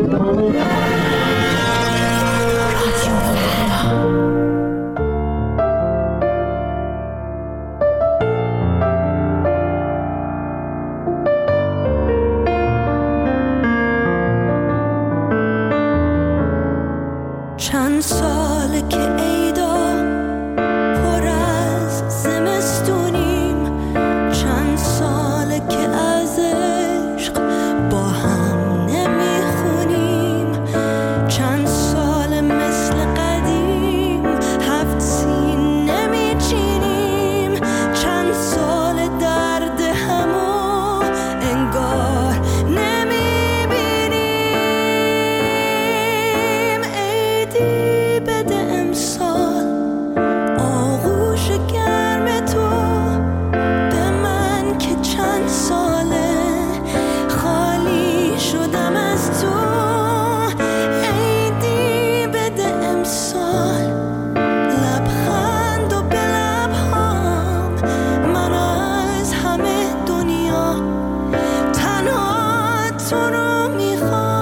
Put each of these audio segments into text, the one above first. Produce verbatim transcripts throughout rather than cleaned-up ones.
چند ساله که عیدا پر از زمستونیم، چند ساله که از عشق با هم نمیخونیم، چند ساله مثل قدیم هفت سین نمیچینیم، چند ساله درد همو انگار نمیبینیم. عیدی بده امسال آغوش گرم تو به من که چند ساله خالی شدم از تو. عیدی بده امسال لبخند و به لبهام، من از همه دنیا تنها تو رو میخوام.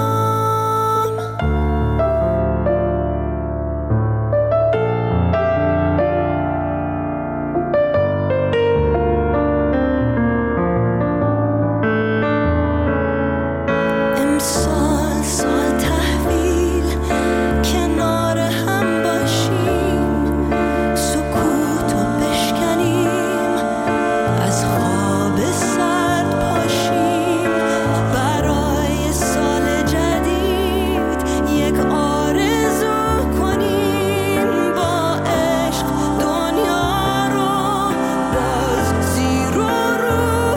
امسال سال تحویل کنار هم باشیم، سکوتو بشکنیم، از خواب سرد پاشیم، برای سال جدید یک آرزو کنیم، با عشق دنیا رو باز زیر و رو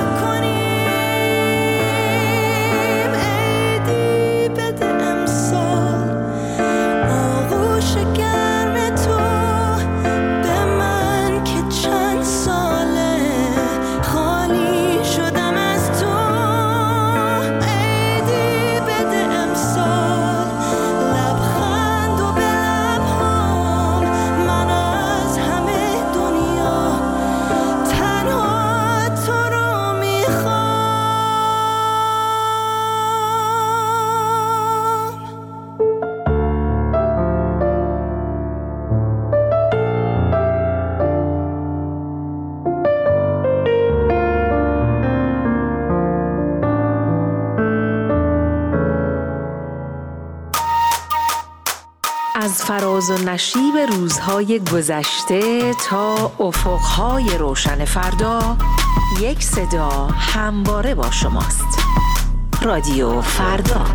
کنیم. عیدی بده امسال آغوش گرم تو به من که چند ساله خالی شدم از تو. عیدی بده امسال لبخند و به لبهام، من از همه دنیا تنها تو رو میخوام. از فراز و نشیب روزهای گذشته تا افقهای روشن فردا، یک صدا همواره با شماست. رادیو فردا.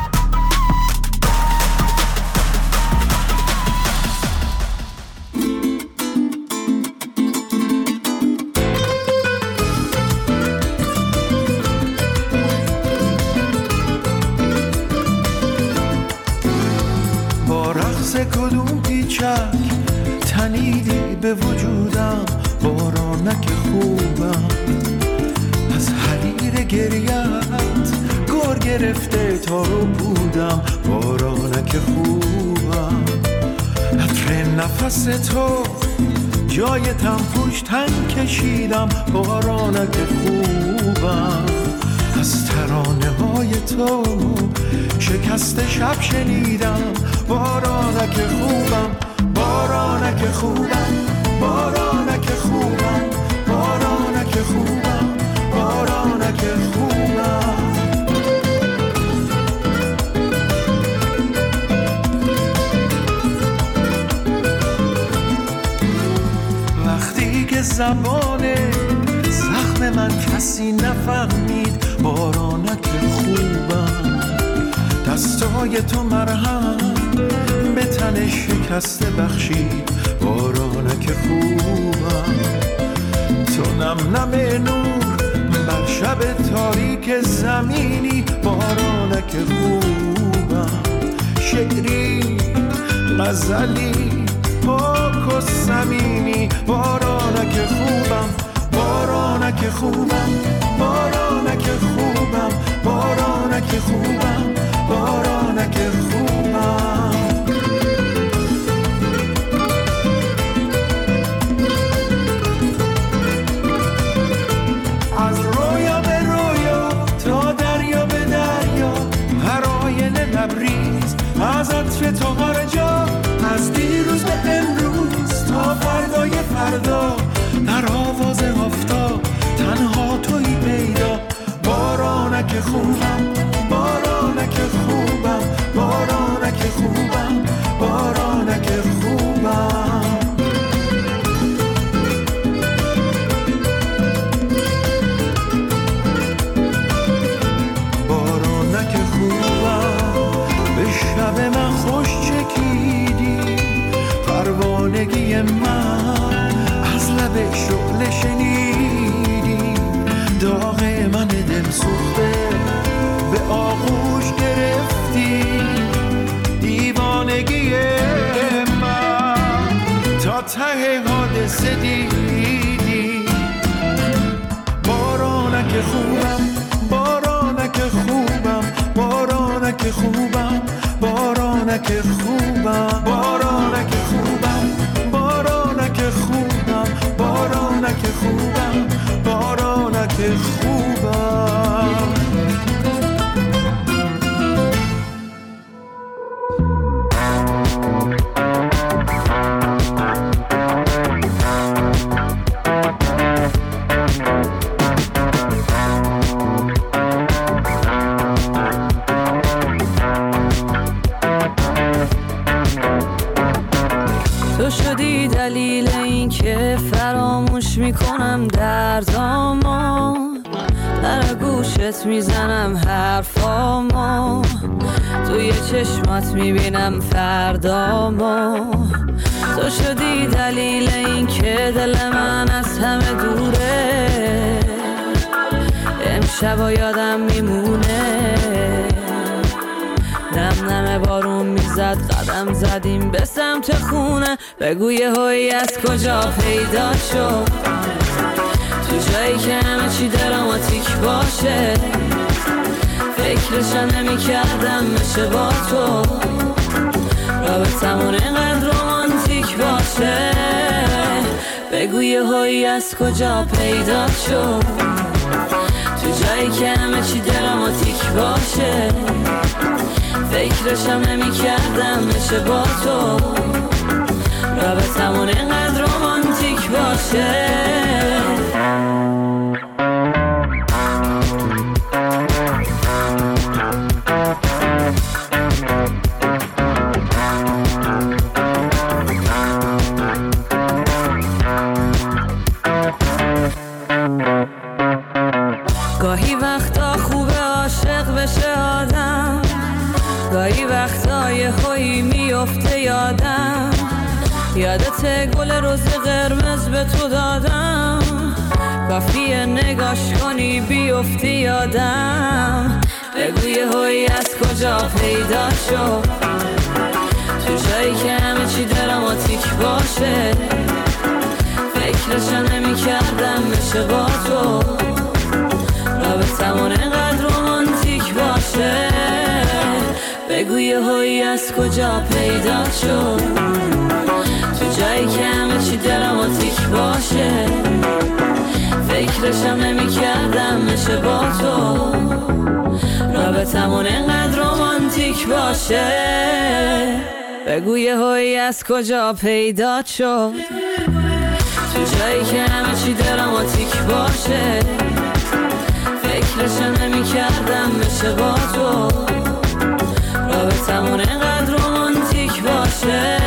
با رقص کدوم پیچک تنیدی به وجودم، بارانک خوبم از حریر گریت گور گرفته تا رو بودم، بارانک خوبم عطر نفس تو جای تنفوش تن کشیدم، بارانک خوبم از ترانه های تو شکست شب شنیدم، بارانک خوبم، بارانک خوبم، بارانک خوبم، بارانک خوبم، بارانک خوبم. وقتی که زبان زخم من کسی نفهمید، بارانک خوبم دستای تو مرهم به تن شکسته بخشید، بارانک خوبم تو نم نم نور بر شب تاریک زمینی، بارانک خوبم شعری غزلی پاک و صمیمی، بارانک خوبم، بارانک خوبم، بارانک خوبم، بارانک خوبم، بارانک خوبم. از رویا به رویا تا دریا به دریا، هر آینه لبری تو هر جا، از دیروز به امروز تا فردای فردا، در آواز آفتاب تنها توی پیدا. بارانک خوبم، بارانک خوبم، بارانک خوبم، بارانک خوبم. بارانک خوبم، به شب من خوش چکیدی، پروانگی من از لب شعله شنیدی، داغ من دل سوخته به آغوش گرفتی، دیوانگی من تا ته حادثه دیدی. بارانک خوبم، بارانک خوبم، بارانک خوبم، بارانک خوبم، بارانک خوبم، بارانک خوبم، بارانک خوبم، بارانک خوبم. تو شدی دلیل این که فراموش میکنم دردامو، در گوشت میزنم حرفامو، توی چشمات میبینم فردامو. تو شدی دلیل این که دل من از همه دوره، امشبا یادم میمونه، نم نم بارون میزد، قدم زدیم به سمت خونه، بگو یهویی از کجا پیدا شد، تو جایی که همه چی دراماتیک باشه، فکرشم نمی کردم میشه با تو، رابطمون اینقدر رومانتیک باشه، بگو یهویی از کجا پیدا شد، تو جایی که همه چی دراماتیک باشه، فکرشم نمی کردم میشه با تو، رابطمون اینقدر رومانتیک باشه. گاهی وقتا خوبه عاشق بشه آدم، گاهی وقتا یه هایی میفته یادم، یادت گل روز قرمز به تو دادم، کافیه نگاش کنی بیفتی یادم، بگو یه هایی از کجا پیدا شد، تو جایی که همه چی دراماتیک باشه، فکرشم نمی کردم میشه با تو، رابطمون اینقدر رومانتیک باشه، بگو یهویی از کجا پیدا شد، تو جایی که همه چی دراماتیک باشه، فکرشم نمی کردم میشه با تو، رابطمون اینقدر رومانتیک باشه، بگو یهویی از کجا پیدا شد، تو جایی که همه چی دراماتیک باشه، فکرشم نمی کردم میشه با تو، رابطمون اینقدر رومانتیک باشه.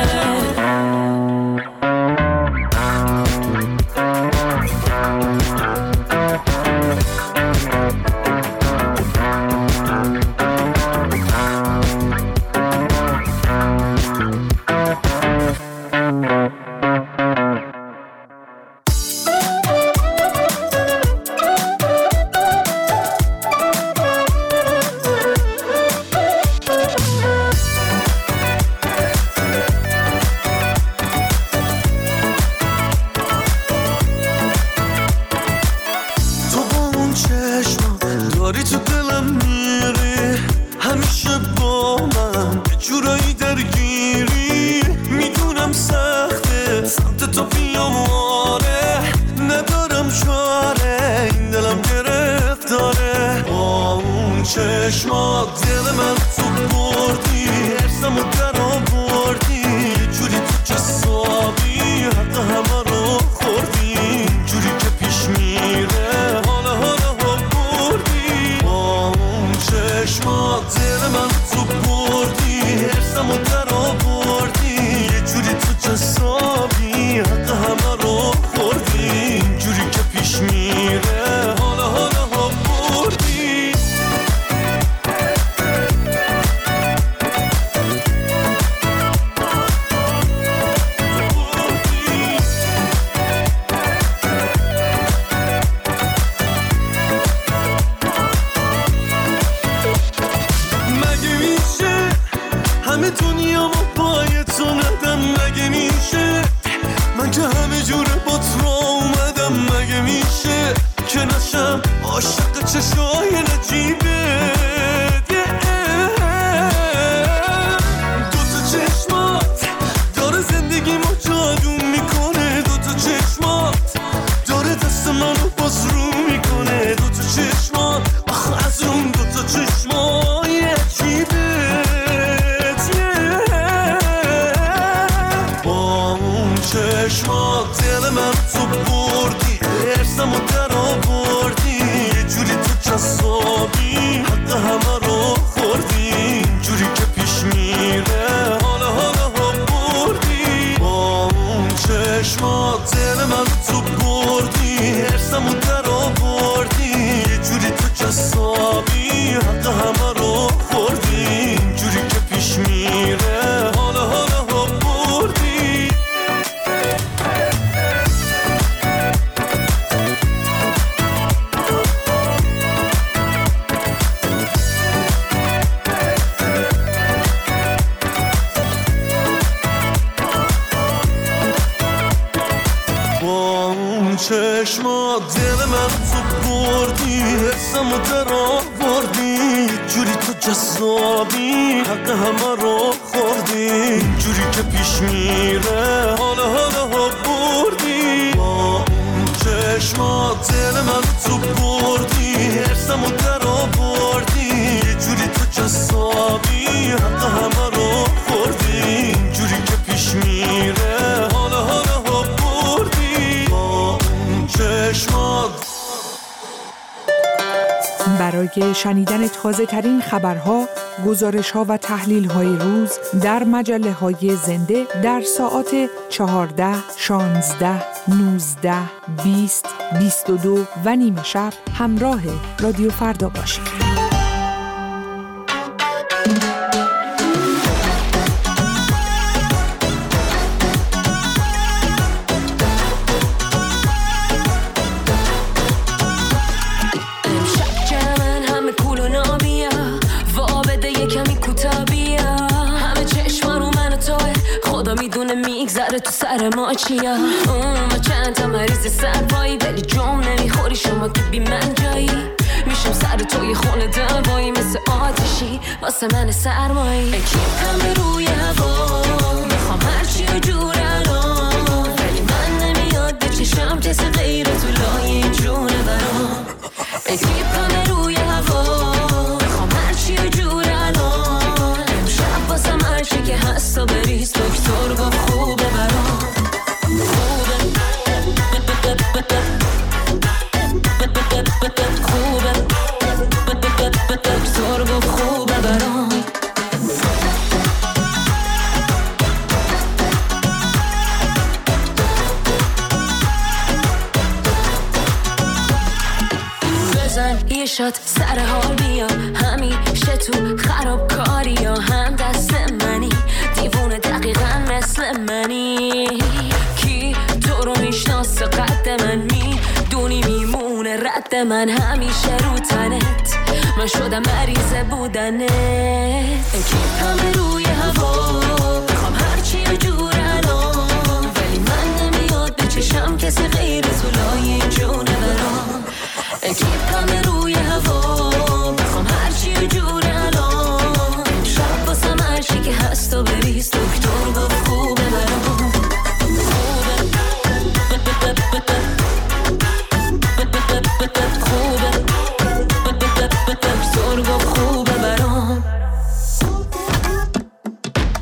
داری تو دلم میری، همیشه با من به جورایی درگیری، میدونم سخته سمت تو بیام، آره ندارم چاره، این دلم گرفتاره، با اون چشمات دل من تو بردی، ارسم حسمو در آوردی یه جوری تو جسابی حق همه رو خوردی جوری که پیش میره حالا حالا ها بردی با اون چشمات دل من تو بردی حسمو در آوردی یه جوری تو جسابی حق همه رو خوردی جوری که پیش میره حالا حالا ها بردی مگه میشه همه دنیا ما پای تو ندم مگه میشه من که همه جوره با تو اومدم مگه میشه که نشم عاشق چشای نجیبت دوتا چشمات داره زندگی ما جادو میکنه دوتا چشمات داره دست منو باز رو میکنه دوتا چشمات آخه از اون دوتا چشمای عجیبت با اون چشمات دل من تو بردی ارسمو در آوردی یه جوری تو جسابی حق همه رو خوردی جوری که پیش میره حالا حالا ها بردی با اون چشمات دل من تو بردی ارسمو در آوردی یه جوری تو جسابی حق همه رو خوردی جوری که پیش میره حالا حالا ها بردی با اون چشمات دل من تو بردی حسمو در آوردی جوری تو جذابی حق همه رو خوردی جوری که پیش میره حالا حالا ها بردی با اون چشمات دل من تو بردی حسمو در آوردی جوری تو جذابی حق همه رو خوردی جوری که پیش میره حالا حالا ها بردی با اون چشمات. برای شنیدن تازه ترین خبرها، گزارش ها و تحلیل های روز در مجله های زنده در ساعات چهارده، شانزده، نوزده، بیست، بیست و دو و نیمه شب همراه رادیو فردا باشید. میگذره تو سر ما چیا ما چند تا مریض سرپایی ولی جام نمیخوری شما که بی من جایی میشم سر توی خونه دوایی مثل آتشی واسه من سرمایی اکیپم روی هوا میخوام هرچی و جور الان ولی من نمیاد به چشم کسی غیر تو لای جونه برام اکیپم روی هوا میخوام هرچی و جور الان امشب واسم هرچی که هست و بریز دکتر با خوبه برام خوبه خوبه دکتر با خوبه برام بزن یه شات سر حال بیا همیشه تو خراب کاری یا هم دست منی دیوونه دقیقا مثل منی کی تو رو میشناسه قد من میدونی میمونه رد من همیشه رو تنت من شدم مریض بودنت اکیپم روی هوا میخوام هرچی و جور الان ولی من نمیاد به چشم کسی غیر تو لای جونه برام اکیپم روی هوا میخوام هرچی و جور الان شب باسم هرچی که هست و بریز دکتر با خوبه برام خوبه خوبه دکتر با خوبه برام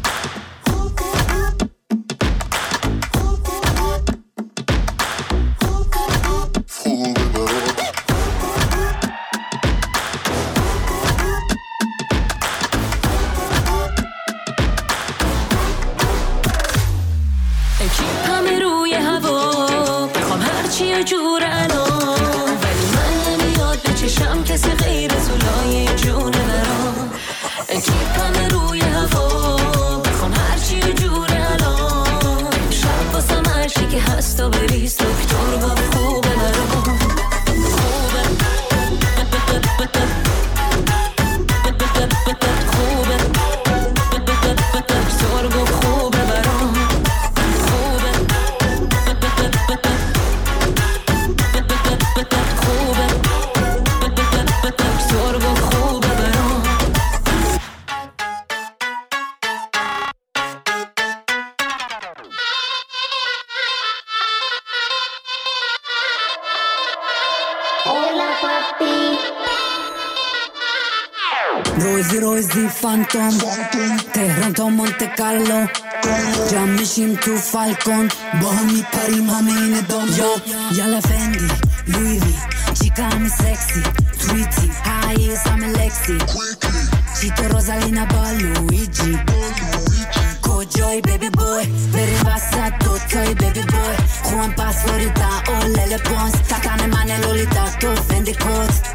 روزی روزی فانتوم تهران تا مونته کارلو جمع میشیم تو فالکون با هم میپریم همه این دام یا یالا فندی لوی وی چیکا همی سکسی تویتی هاییز همه لکسی چیت روزالینا با لویجی کجای بیبی بوی بریم وسط دوتای بیبی بوی خوان پس فلوریدا او لیل پونس تکن من لولیتا تو فندی کوت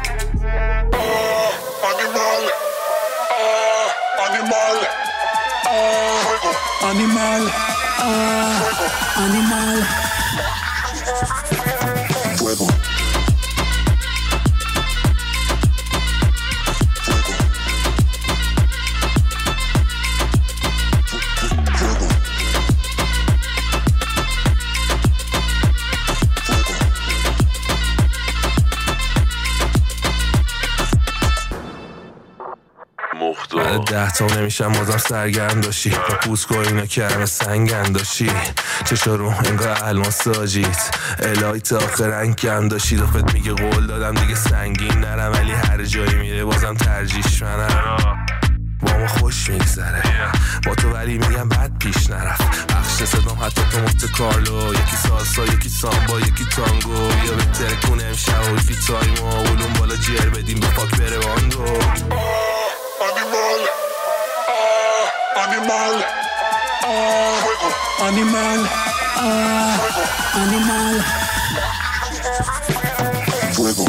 Animal, ah, animal, ah, animal, fuego. ده تا نمیشم بازم سرگرم داشتی با پوسکو اینا که همه سنگن داشتی چشا رو انگاه الماس آجیت الایت آخر رنگم داشتی دفت میگه قول دادم دیگه سنگین نرم ولی هر جایی میره بازم ترجیش منم با ما خوش میگذره با تو ولی میگم بد پیش نرفت بخش صدام حتی تو مفت کارلو یکی سالسا یکی سامبا یکی تانگو یا بهتره کنه امشب و فی تایم و علوم بالا جر بدیم به پاک بره باندو Animal, ah, animal, ah, animal, fuego.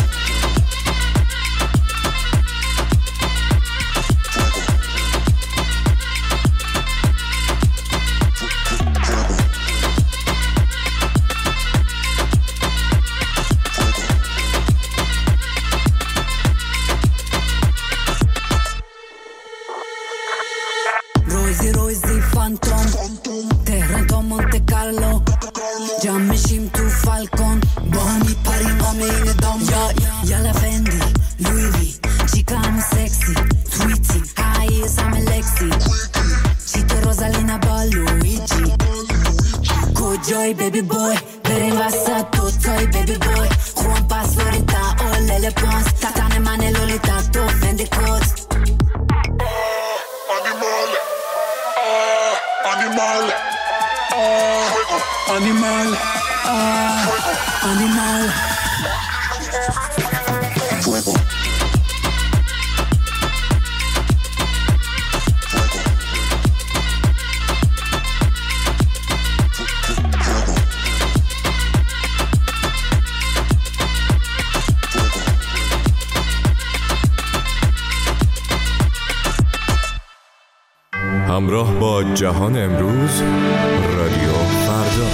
روزی روزی فانتوم تهران تا مونته کارلو جمع میشیم تو فالکون با هم میپریم همه این دام یا یالا فندی لوی وی چیکا همه سکسی تویتی هاییز همه لکسی چیتو روزالینا با لویجی کجای بیبی بوی بریم وسط دوتای بیبی بوی خوان پس فلوریدا او لیل پونس تکن من لولیتا تو فندی کوت Animal, ah, animal, ah, animal, fuego. همراه با جهان امروز رادیو فردا.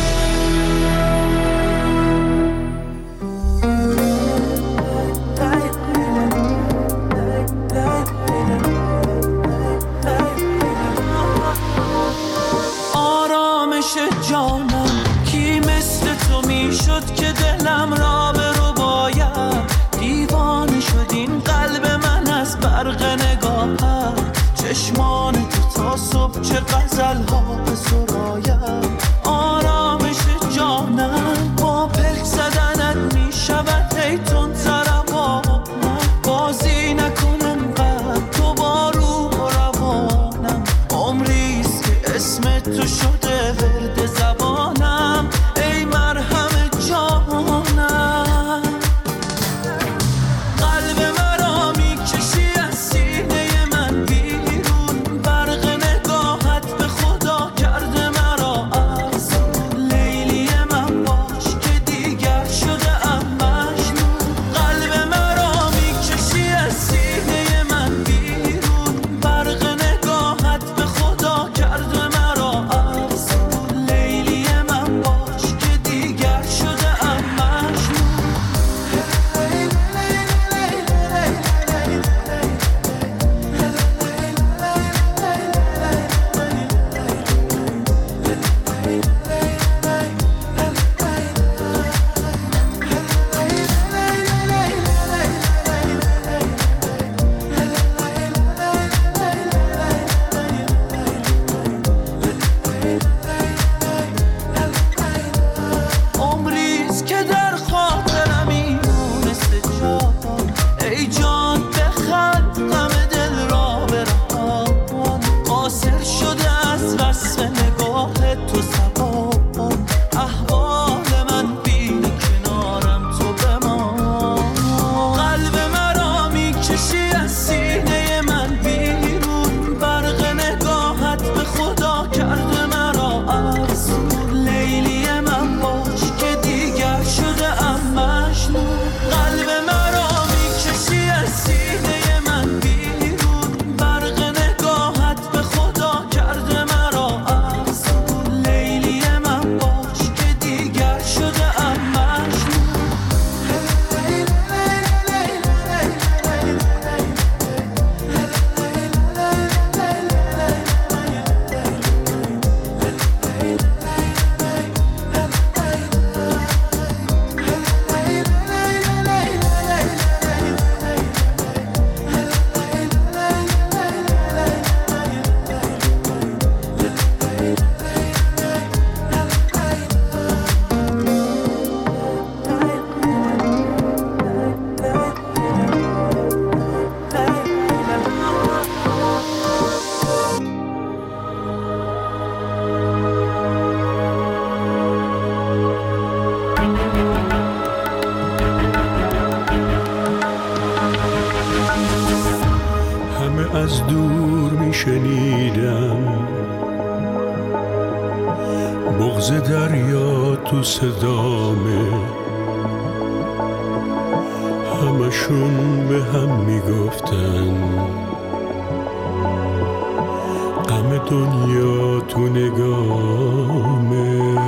آرامش جانم کی مثل تو میشد که دلم را به رو باید دیوانه شد این قلب من از برق نگاهت چشمان تو تا صبح چه غزل ها به سراید آرامش جانم با پلک زدنت می شود هی تون تربانم بازی نکنم قد تو با روح و روانم عمریست که اسم تو شده ورد زبانم ای مرهم جانم قلب مرا می کشی از سینه من بیرون برق نگاهت به خدا شنیدم، بغض دریا تو صدامه، همشون به هم میگفتن غم دنیا تو نگامه.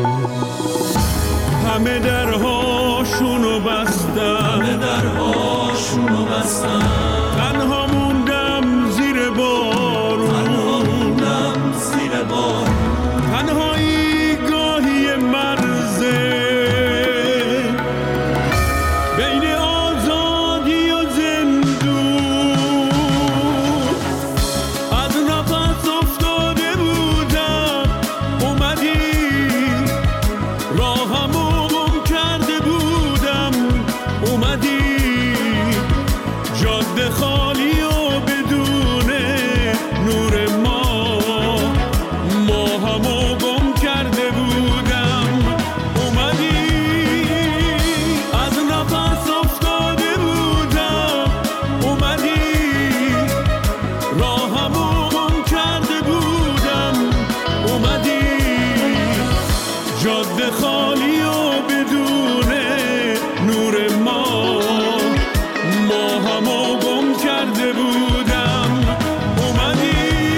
همه درهاشونو بستن، همه درهاشونو بستن، تنها موندم زیر بارون، تنها موندم زیر بارون، تنهایی گاهی مرزه بین آزادی و زندون. از نفس افتاده بودم اومدی، راهمو گم کرده بودم اومدی، جاده خالی و بدون نور ما، ما همو گم کرده بودم اومدی. از نفس افتاده بودم اومدی، راهمو گم کرده بودم اومدی، جاده خالی و بدون نور ما، ما همو گم کرده بودم اومدی.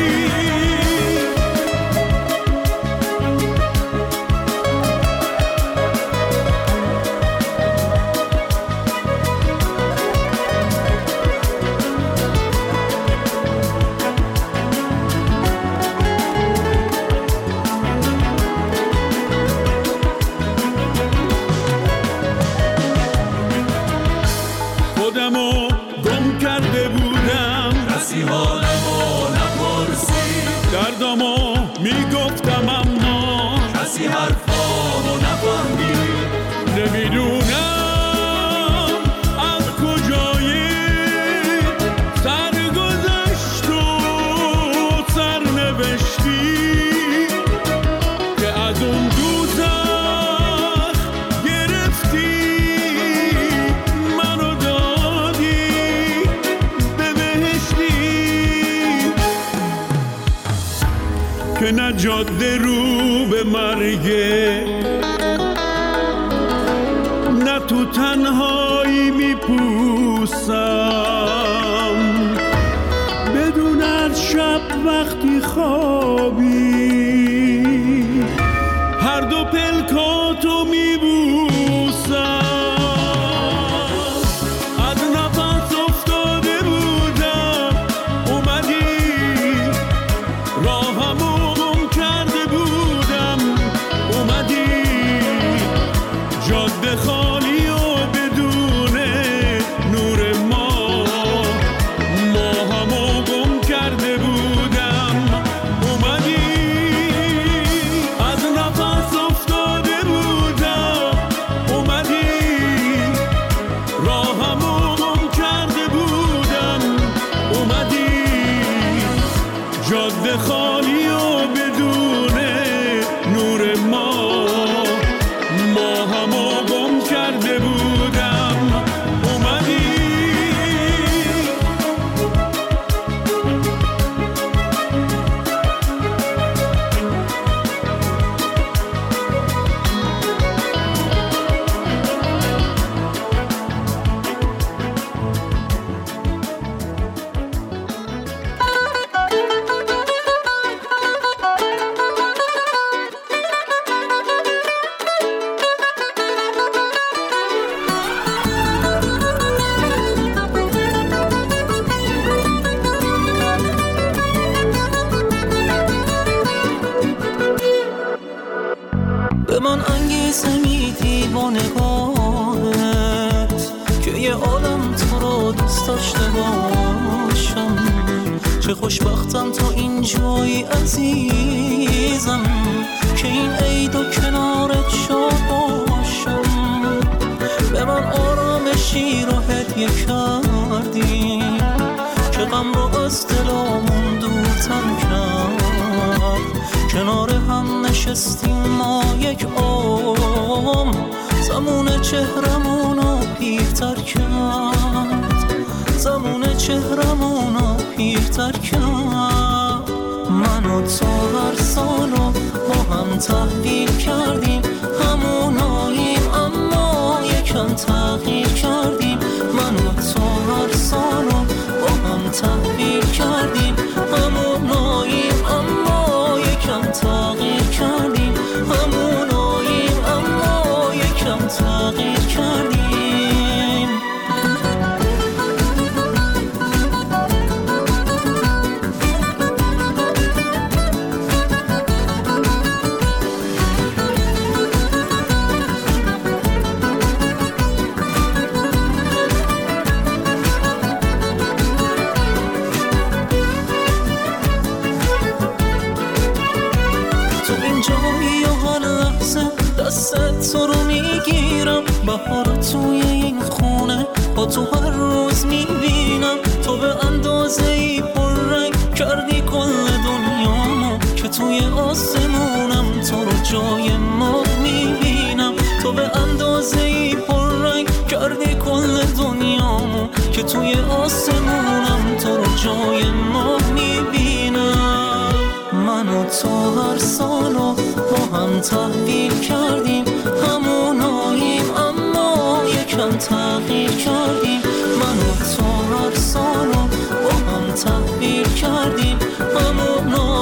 خودمو گم کرده بودم، کسی حالمو نپرسید، دردامو میگفتم اما کسی حرفامو نفهمید. نمیدونم از کجای سرگذشت و سرنوشتی که از اون دوزخ گرفتی منو دادی به بهشتی، که نه جاده رو به مرگه، نه تو تنهایی میپوسم، بدون از شب وقتی خوابی هر دو پلکاتو میبوسم. از نفس افتاده بودم اومدی، راهمو گم کرده بودم اومدی، جاده خالی و بدون نور ما، ما همو گم کرده بودم اومدی. از نفس افتاده بودم اومدی، راهمو گم کرده بودم اومدی، جاده خالی و بدون نور ما، ما همو گم کرده بودم اومدی. به من انگیزه میدی با نگاهت که یه عالم تو رو دوست داشته باشم. چه خوشبختم تو اینجایی عزیزم که این عید و کنارت شاد باشم. به من آرامشی رو هدیه کردی که غم رو از دلامون دورتر کرد. کنار هم نشستیم ما یک عمر، زمان چهرمونو پیرتر کرد، زمان چهرمونو پیرتر کرد. و تو هر سالو با هم تحویل کردیم، هموناییم اما یکم تغییر کردیم. من و تو هر سالو با هم تحویل کردیم، هموناییم اما یکم تغییر کردیم، هموناییم اما یکم تغییر کردیم. تو رو میگیرم، بهار توی این خونه با تو هر روز میبینم. تو به اندازه ای پررنگ کردی کل دنیامو که توی آسمونم تو رو جای ما میبینم. تو به اندازه ای پررنگ کردی کل دنیامو که توی آسمونم تو رو جای ما میبینم. من و تو هر سالو با هم تحویل کردیم، هموناییم اما یکم تغییر کردیم. من و تو هر سالو با هم تحویل کردیم، هموناییم